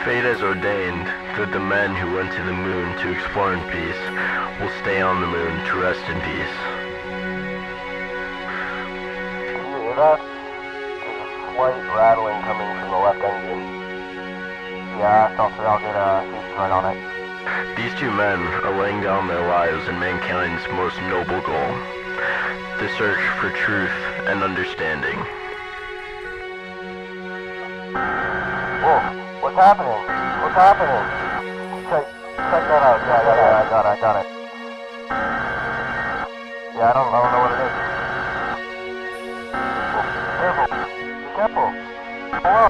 Fate has ordained that the men who went to the moon to explore in peace will stay on the moon to rest in peace. Can you hear that? There's a slight rattling coming from the left engine. Yeah, I'll get Houston right on it. These two men are laying down their lives in mankind's most noble goal, the search for truth and understanding. Whoa, what's happening? What's happening? Check that out. Yeah, I got it. Yeah, I don't know what it is. Whoa, careful. Hold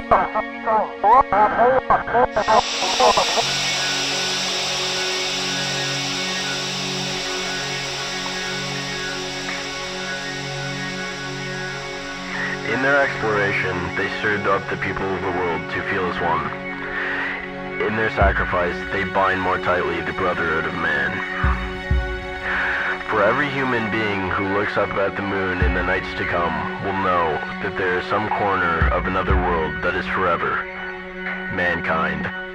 on. In their exploration, they stirred up the people of the world to feel as one. In their sacrifice, they bind more tightly the brotherhood of man. For every human being who looks up at the moon in the nights to come will know that there is some corner of another world that is forever. Mankind.